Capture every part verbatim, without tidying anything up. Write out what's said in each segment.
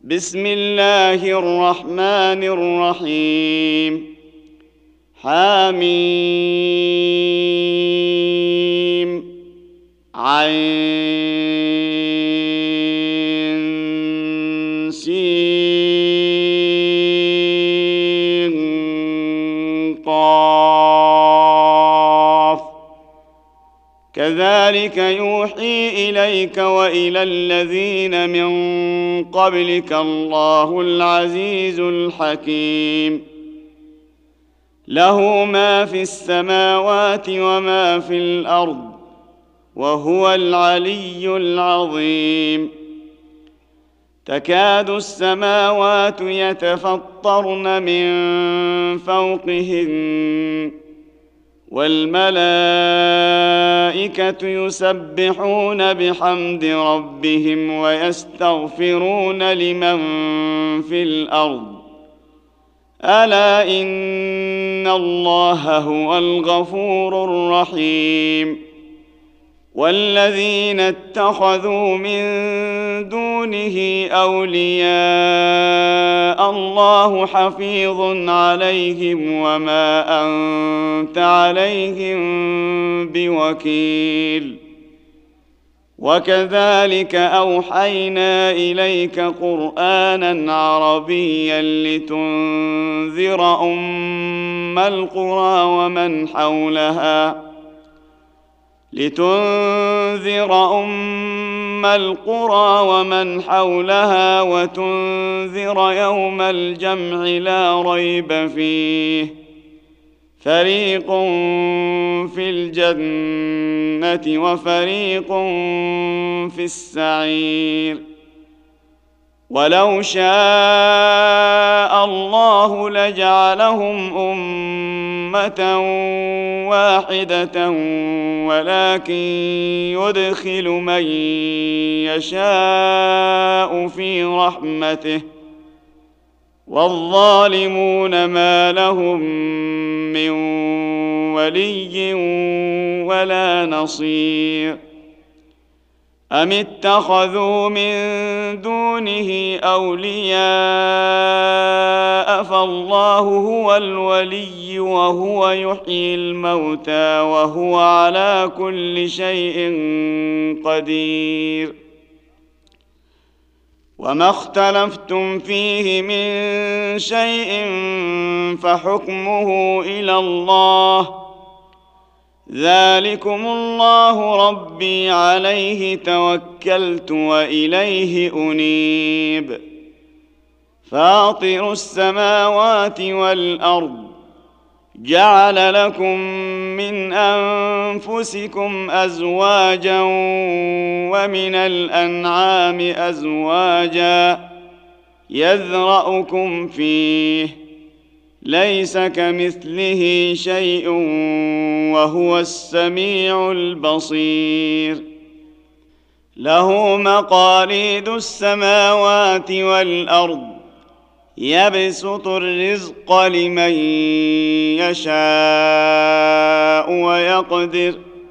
بسم الله الرحمن الرحيم حميم عين سين قاف كذلك يوحي إليك وإلى الذين من قبلك الله العزيز الحكيم له ما في السماوات وما في الأرض وهو العلي العظيم تكاد السماوات يتفطرن من فوقهن والملائكة يسبحون بحمد ربهم ويستغفرون لمن في الأرض ألا إن الله هو الغفور الرحيم والذين اتخذوا من دونه أولياء الله حفيظ عليهم وما أنت عليهم بوكيل وكذلك أوحينا إليك قرآنا عربيا لتنذر أم القرى ومن حولها لتنذر أم القرى ومن حولها وتنذر يوم الجمع لا ريب فيه فريق في الجنة وفريق في السعير ولو شاء الله لجعلهم أمة واحدة ولكن يدخل من يشاء في رحمته والظالمون ما لهم من ولي ولا نصير أم اتخذوا من دونه أولياء فالله هو الولي وهو يحيي الموتى وهو على كل شيء قدير وما اختلفتم فيه من شيء فحكمه إلى الله ذلكم الله ربي عليه توكلت وإليه أنيب فاطر السماوات والأرض جعل لكم من أنفسكم أزواجا ومن الأنعام أزواجا يذرأكم فيه ليس كمثله شيء وهو السميع البصير له مقاليد السماوات والأرض يبسط الرزق لمن يشاء ويقدر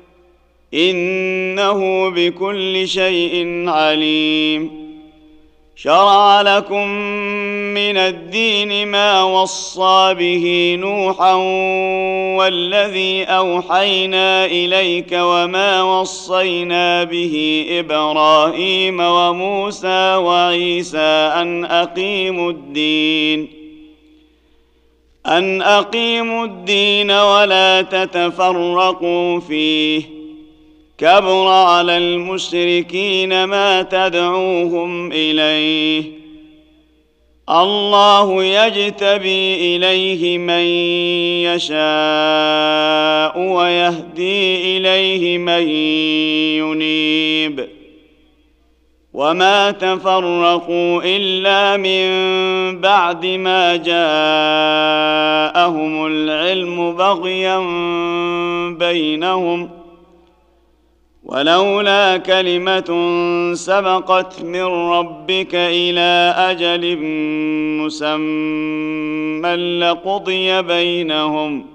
إنه بكل شيء عليم شرع لكم من الدين ما وصى به نوحا والذي أوحينا إليك وما وصينا به إبراهيم وموسى وعيسى أن أقيموا الدين أن أقيموا الدين ولا تتفرقوا فيه كبر على المشركين ما تدعوهم إليه الله يجتبي إليه من يشاء ويهدي إليه من ينيب وما تفرقوا إلا من بعد ما جاءهم العلم بغيا بينهم ولولا كلمة سبقت من ربك إلى أجل مسمى لقضي بينهم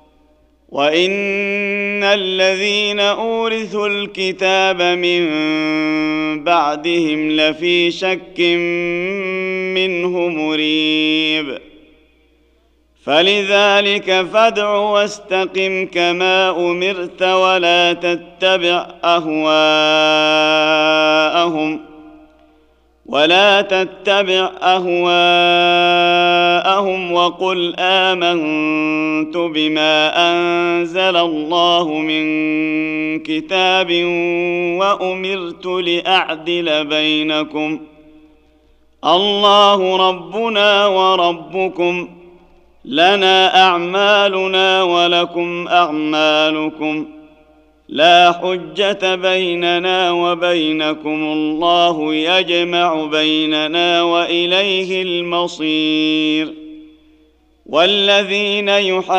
وإن الذين أورثوا الكتاب من بعدهم لفي شك منه مريب. فلذلك فادع واستقم كما أمرت ولا تتبع أهواءهم ولا تتبع أهواءهم وقل آمنت بما أنزل الله من كتاب وأمرت لأعدل بينكم الله ربنا وربكم لنا أعمالنا ولكم أعمالكم لا حجة بيننا وبينكم الله يجمع بيننا وإليه المصير. والذين يحاجون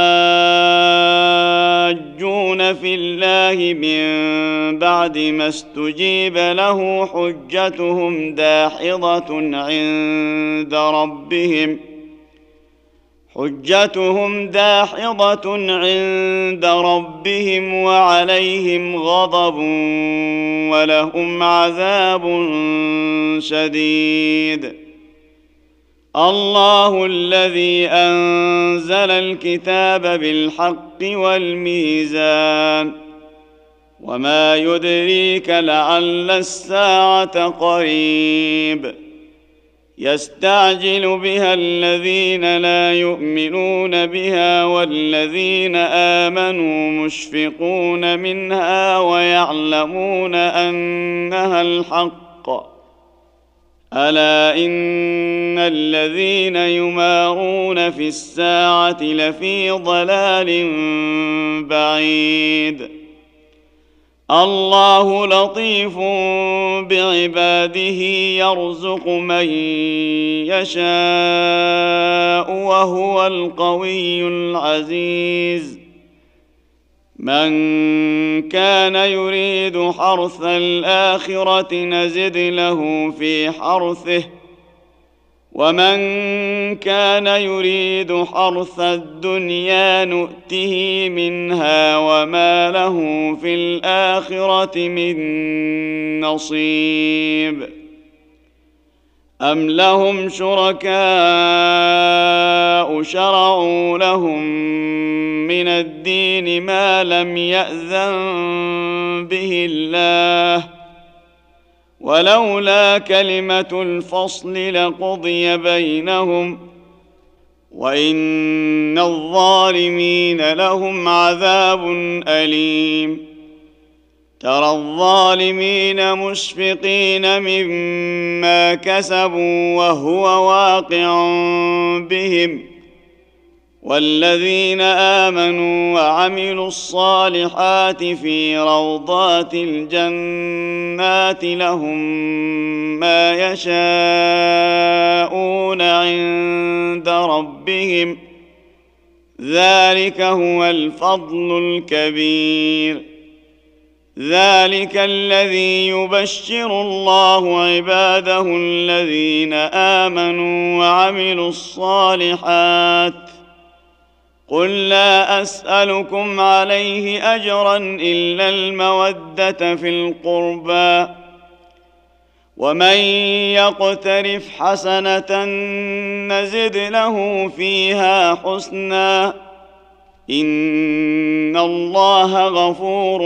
في الله من بعد ما استجيب له حجتهم داحضة عند ربهم حجتهم داحضة عند ربهم وعليهم غضب ولهم عذاب شديد. الله الذي أنزل الكتاب بالحق والميزان وما يدريك لعل الساعة قريب. يستعجل بها الذين لا يؤمنون بها والذين آمنوا مشفقون منها ويعلمون أنها الحق. ألا إن الذين يمارون في الساعة لفي ضلال بعيد. الله لطيف بعباده يرزق من يشاء وهو القوي العزيز. من كان يريد حرث الآخرة نزد له في حرثه ومن كان يريد حرث الدنيا نؤته منها وما له في الآخرة من نصيب. أم لهم شركاء شرعوا لهم من الدين ما لم يأذن به الله ولولا كلمة الفصل لقضي بينهم وإن الظالمين لهم عذاب أليم. ترى الظالمين مشفقين مما كسبوا وهو واقع بهم والذين آمنوا وعملوا الصالحات في روضات الجنات لهم ما يشاءون عند ربهم ذلك هو الفضل الكبير. ذلك الذي يبشر الله عباده الذين آمنوا وعملوا الصالحات. قل لا أسألكم عليه أجرا إلا المودة في القربى ومن يقترف حسنة نزد له فيها حسنا إن الله غفور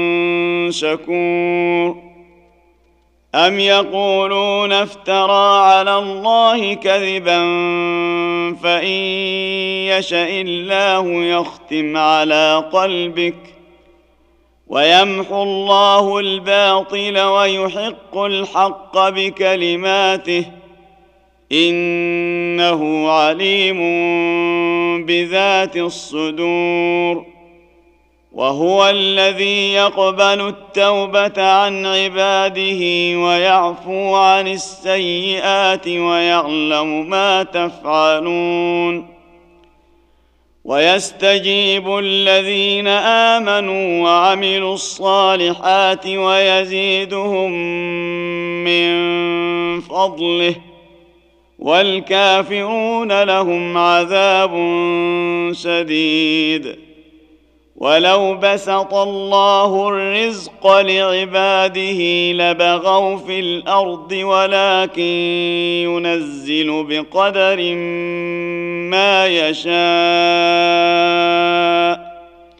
شكور. أم يقولون افترى على الله كذبا فإن يشأ الله يختم على قلبك ويمحو الله الباطل ويحق الحق بكلماته إنه عليم بذات الصدور. وهو الذي يقبل التوبة عن عباده ويعفو عن السيئات ويعلم ما تفعلون. ويستجيب الذين آمنوا وعملوا الصالحات ويزيدهم من فضله والكافرون لهم عذاب شديد. ولو بسط الله الرزق لعباده لبغوا في الأرض ولكن ينزل بقدر ما يشاء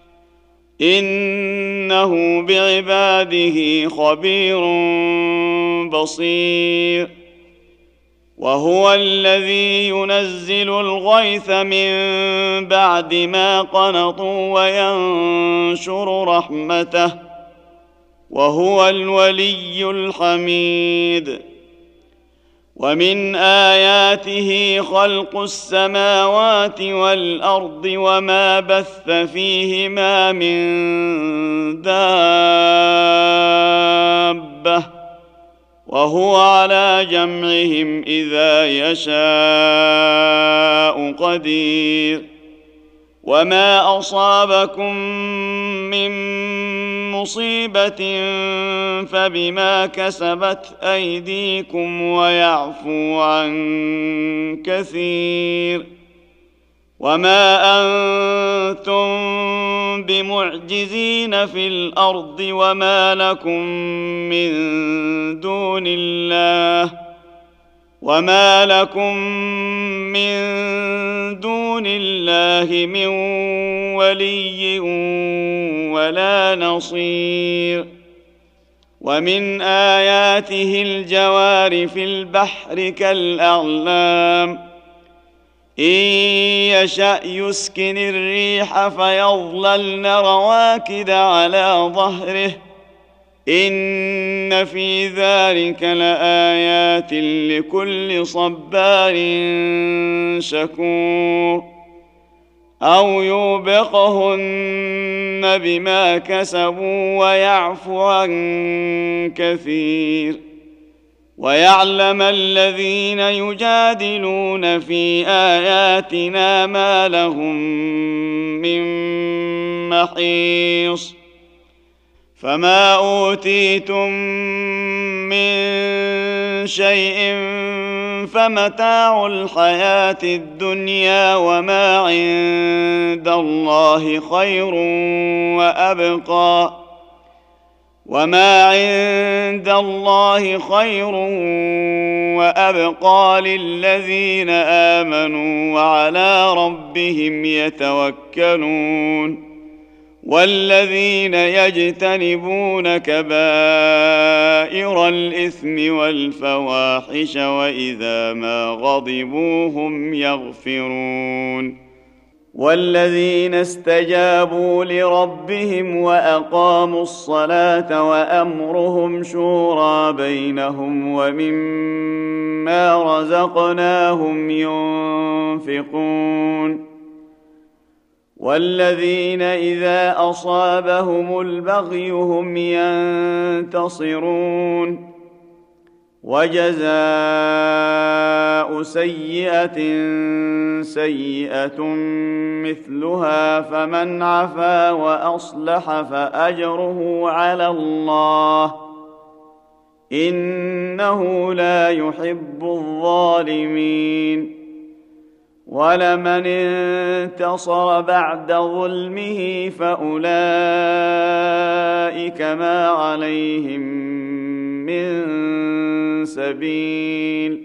إنه بعباده خبير بصير. وهو الذي ينزل الغيث من بعد ما قنطوا وينشر رحمته وهو الولي الحميد. ومن آياته خلق السماوات والأرض وما بث فيهما من دابة وهو على جمعهم إذا يشاء قدير. وما أصابكم من مصيبة فبما كسبت أيديكم ويعفو عن كثير. وما أنتم بمعجزين في الأرض وما لكم من دون الله وما لكم من دون الله من ولي ولا نصير. ومن آياته الجوار في البحر كالأعلام إن يشأ يسكن الريح فيظللن رواكد على ظهره إن في ذلك لآيات لكل صبار شكور. أو يوبقهن بما كسبوا ويعفو عن كثير. ويعلم الذين يجادلون في آياتنا ما لهم من محيص. فما أوتيتم من شيء فمتاع الحياة الدنيا وما عند الله خير وأبقى وما عند الله خير وأبقى للذين آمنوا وعلى ربهم يتوكلون. والذين يجتنبون كبائر الإثم والفواحش وإذا ما غضبوا هم يغفرون. والذين استجابوا لربهم وأقاموا الصلاة وأمرهم شورى بينهم ومما رزقناهم ينفقون. والذين إذا أصابهم البغي هم ينتصرون. وجزاء سيئة سيئة مثلها فمن عفا وأصلح فأجره على الله إنه لا يحب الظالمين. ولمن انتصر بعد ظلمه فأولئك ما عليهم من سبيل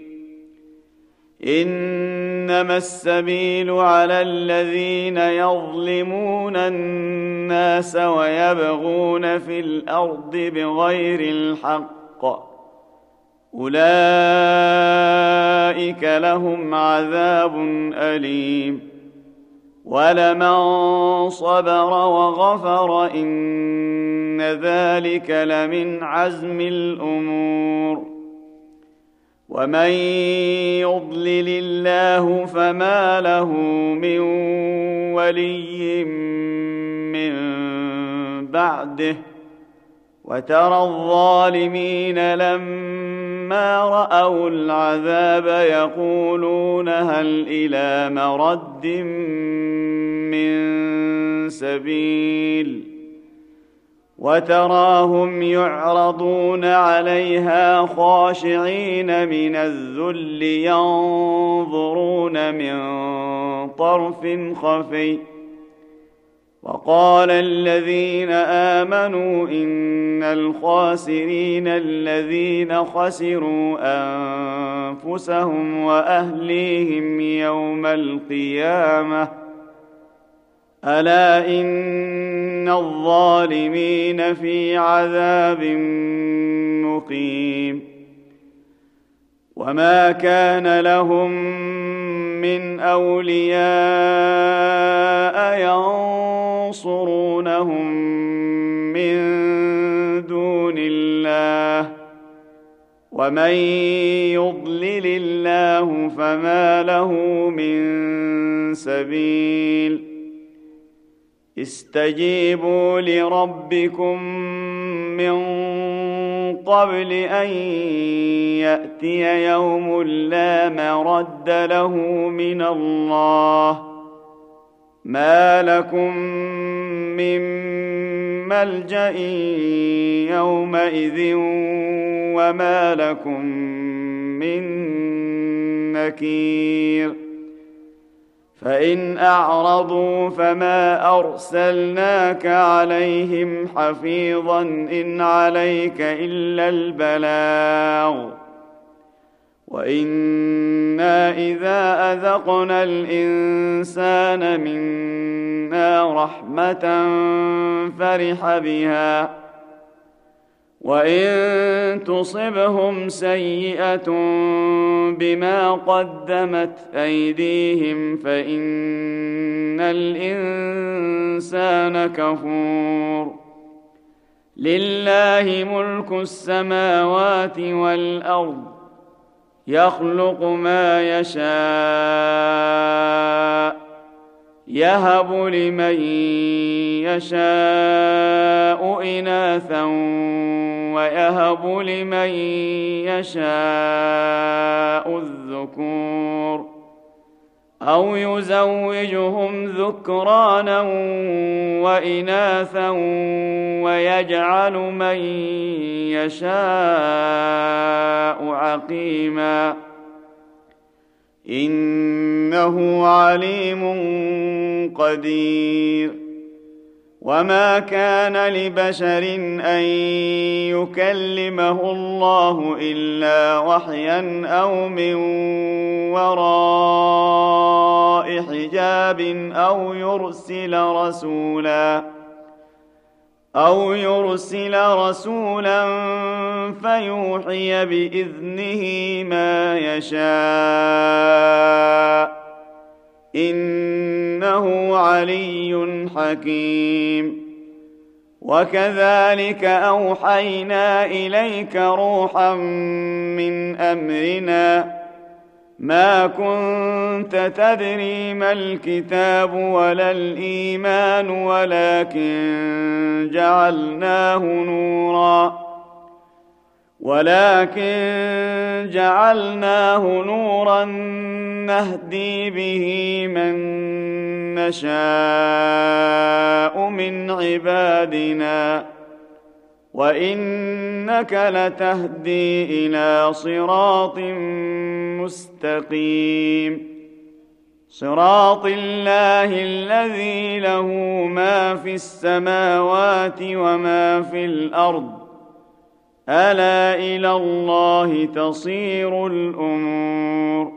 إنما السبيل على الذين يظلمون الناس ويبغون في الأرض بغير الحق أولئك لهم عذاب أليم. ولمن صبر وغفر إن ذلك لمن عزم الأمور. ومن يضلل الله فما له من ولي من بعده وترى الظالمين لما رأوا العذاب يقولون هل إلى مرد من سبيل وتراهم يعرضون عليها خاشعين من الذل ينظرون من طرف خفي وقال الذين آمنوا إن الخاسرين الذين خسروا أنفسهم وأهليهم يوم القيامة ألا إن الظالمين في عذاب مقيم وما كان لهم من أولياء ينصرونهم من دون الله ومن يضلل الله فما له من سبيل استجيبوا لربكم من قبل أن يأتي يوم لا مرد له من الله ما لكم من ملجأ يومئذ وما لكم من نكير فإن أعرضوا فما أرسلناك عليهم حفيظا إن عليك إلا البلاغ وإنا إذا أذقنا الإنسان منا رحمة فرح بها وإن تصبهم سيئة بما قدمت أيديهم فإن الإنسان كفور لله ملك السماوات والأرض يخلق ما يشاء يهب لمن يشاء إناثا ويهب لمن يشاء الذكور أو يزوجهم ذكرانا وإناثا ويجعل من يشاء عقيما إنه عليم قدير وما كان لبشر أن يكلمه الله إلا وحيا أو من وراء حجاب أو يرسل رسولا أو يرسل رسولا فيوحي بإذنه ما يشاء إنه علي حكيم وكذلك أوحينا إليك روحا من أمرنا ما كنت تدري ما الكتاب ولا الإيمان ولكن جعلناه نورا ولكن جعلناه نورا نهدي به من نشاء من عبادنا وإنك لتهدي إلى صراط مستقيم صراط الله الذي له ما في السماوات وما في الأرض ألا إلى الله تصير الأمور